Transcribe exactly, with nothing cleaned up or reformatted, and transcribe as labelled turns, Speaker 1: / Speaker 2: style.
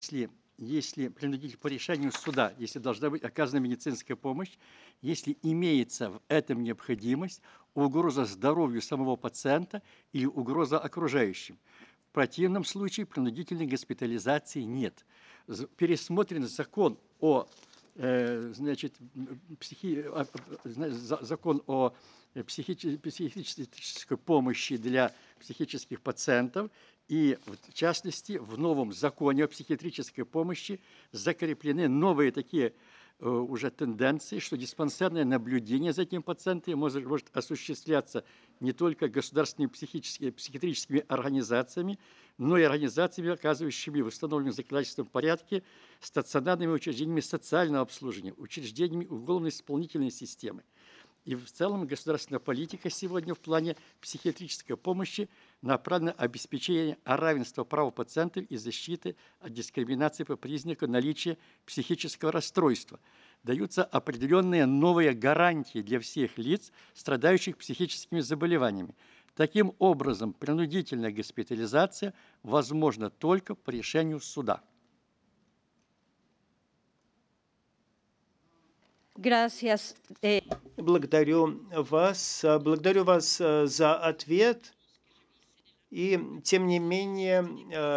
Speaker 1: Если если принудитель по решению суда, если должна быть оказана медицинская помощь, если имеется в этом необходимость, угроза здоровью самого пациента или угроза окружающим. В противном случае принудительной госпитализации нет. З пересмотрен закон о, э, значит, м, психи а, а, зна за закон о э, психичи психической помощи для психических пациентов. И в частности, в новом законе о психиатрической помощи закреплены новые такие э, уже тенденции, что диспансерное наблюдение за этим пациентом может, может осуществляться не только государственными психическими, психиатрическими организациями, но и организациями, оказывающими в установленном законодательством порядке стационарными учреждениями социального обслуживания, учреждениями уголовно-исполнительной системы. И в целом государственная политика сегодня в плане психиатрической помощи направлена на обеспечение равенства прав пациентов и защиты от дискриминации по признаку наличия психического расстройства. Даются определенные новые гарантии для всех лиц, страдающих психическими заболеваниями. Таким образом, принудительная госпитализация возможна только по решению суда.
Speaker 2: Gracias. Eh,
Speaker 3: Благодарю вас, э, благодарю вас э, за ответ. И тем не менее, э,